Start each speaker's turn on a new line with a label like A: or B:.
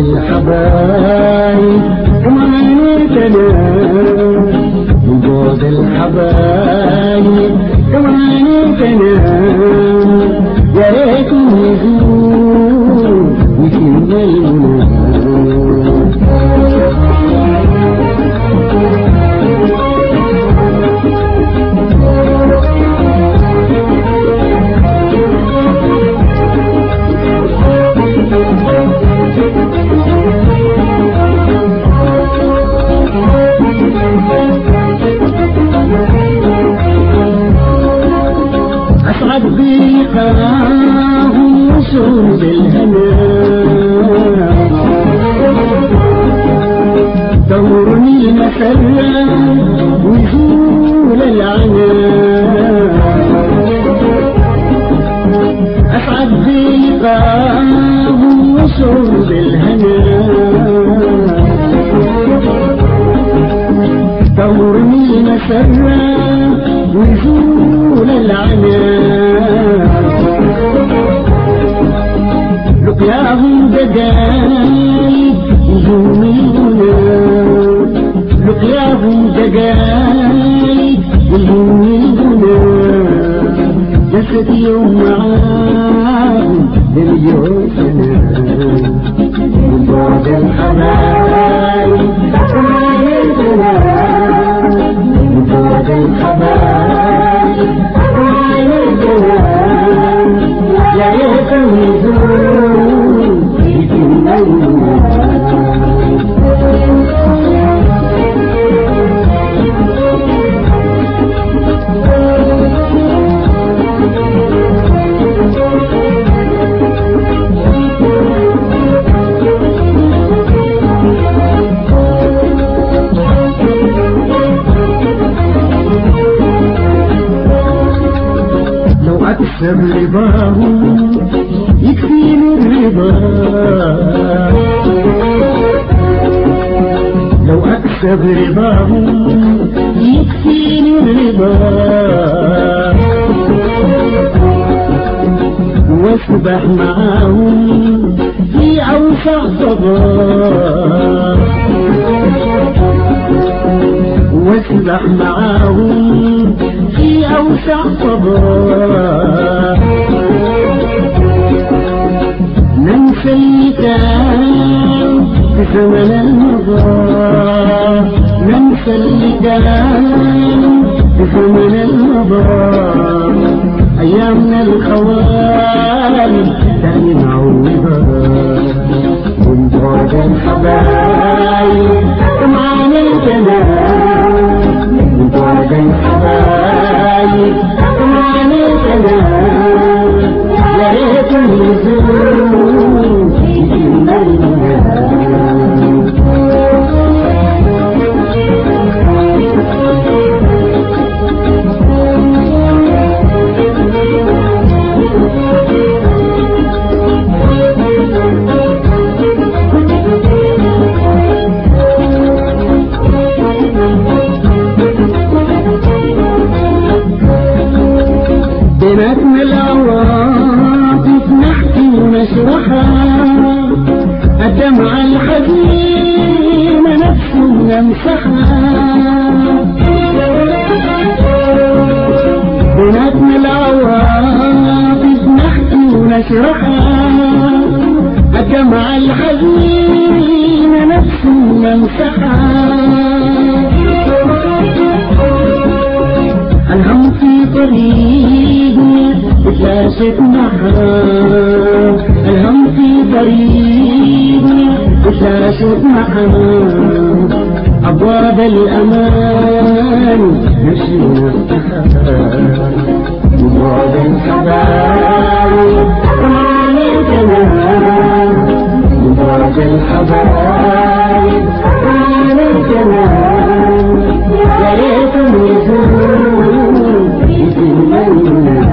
A: الحبايب كمانتنا من بعد الحبايب كمانتنا يا ريت نزور وكنا المنى أسعد بلقاهم وصول بالهنا دورني المسرة وزول العنا أسعد بلقاهم وصول بالهنا دورني المسرة وزول العنا لقياهم دقايق يهملنا لقياهم دقايق يهملنا جسد يوم معاهم لليوم سنة من بعد الحبايب كمانتنا من بعد الحبايب كمانتنا يا ريت نزور وكنا المنى أكسب رضاهم يكفيني الرضا لو أكسب رضاهم يكفيني الرضا واسبح معاهم في أوسع صدى واسبح معاهم في أوسع صبا ننسى اللي كان في زمن المضى ننسى اللي كان في زمن المضى أيامنا الخوالي تاني معوضة من بعد الحبايب كمان الجنان من بعد الحبايب كمان الجنان يا ريت نزور وكنا المنى بيناتنا العواطف نحكي ونشرحها الدمعة الحزينة نفسه نمسحها بيناتنا العواطف نحكي ونشرحها الدمعة الحزينة نفسه نمسحها الهم في طريقنا بتلاشت معها الهم في طريقنا بتلاشت معها أبواب الأمان نمشي نفتحها من بعد الحبايب كمان الجنان من بعد الحبايب كمان الجنان يا ريت نزور وكنا المنى